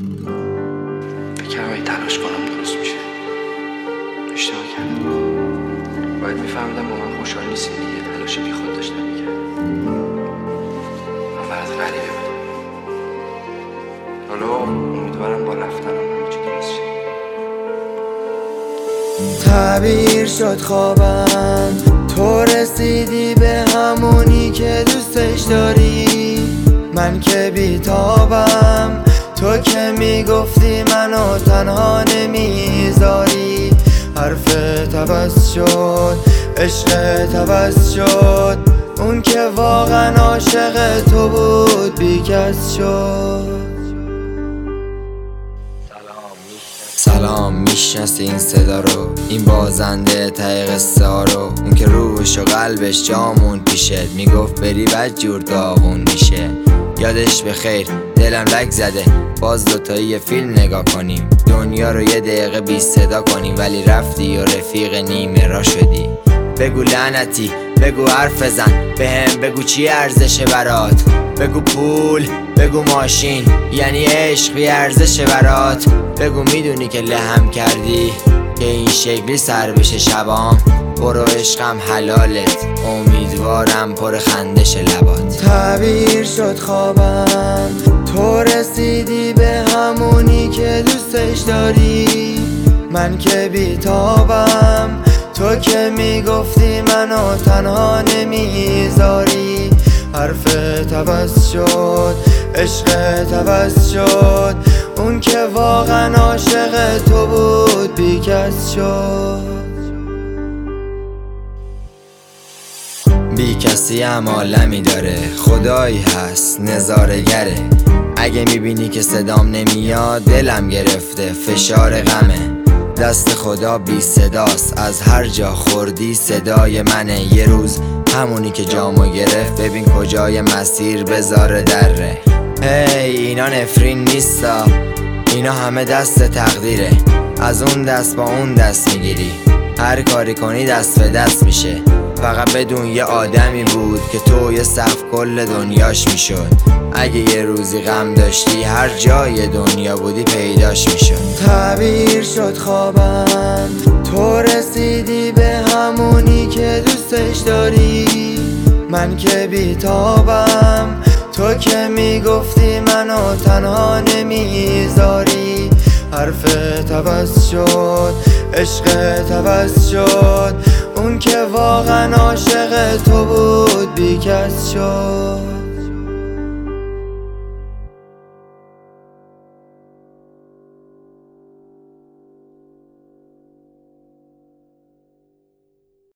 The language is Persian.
فکرم اگه تلاش کنم درست میشه. اشتباه کردم. باید میفهمیدم با من خوشحال نیستی دیگه. تلاش بی خود داشتم میکردم. من برات غریبه بودم. حالا امیدوارم با رفتنم همه چی درست شه. تعبیر شد خوابم، تو رسیدی به همونی که دوستش داری. من که بیتابم، تو که میگفتی منو تنها نمیذاری. حرفت عوض شد، عشقت عوض شد، اون که واقعا عاشق تو بود بیکس شد. سلام، میشناسی این صدا رو؟ این بازنده ته قصه ها رو، اون که روش و قلبش جامون پیشت میگفت بری بد جور داغون میشه. یادش به خیر، دلم لک زده، باز دوتایی یه فیلم نگاه کنیم، دنیا رو یه دقیقه بی صدا کنیم. ولی رفتی و رفیق نیمه را شدی. بگو لعنتی، بگو حرف بزن، بهم بگو چی ارزشه برات. بگو پول، بگو ماشین، یعنی عشق بی ارزشه برات. بگو میدونی که لهم کردی که این شکلی سر بشه شبام. برو عشقم حلالت، امیدوارم پر خندش لبات. تعبیر شد خوابم، تو رسیدی به همونی که دوستش داری. من که بیتابم، تو که میگفتی منو تنها نمیذاری. حرفت عوض شد، عشقت عوض شد، اون که واقعا عاشق تو بود بیکس شد. بی کسی هم عالمی داره، خدایی هست نظاره‌گره. اگه میبینی که صدام نمیاد، دلم گرفته فشار غمه. دست خدا بی صداست، از هر جا خوردی صدای منه. یه روز همونی که جامو گرفت، ببین کجای مسیر بذاره دره. هی اینا نفرین نیستا، اینا همه دست تقدیره. از اون دست با اون دست میگیری، هر کاری کنی دست به دست میشه. فقط بدون یه آدمی بود که تو یه صف کل دنیاش میشد. اگه یه روزی غم داشتی، هر جای دنیا بودی پیداش میشد. تعبیر شد خوابم، تو رسیدی به همونی که دوستش داری. من که بیتابم، تو که میگفتی منو تنها نمیذاری. حرفت عوض شد، عشقت عوض شد، اون که واقعا عاشق تو بود بیکس شد.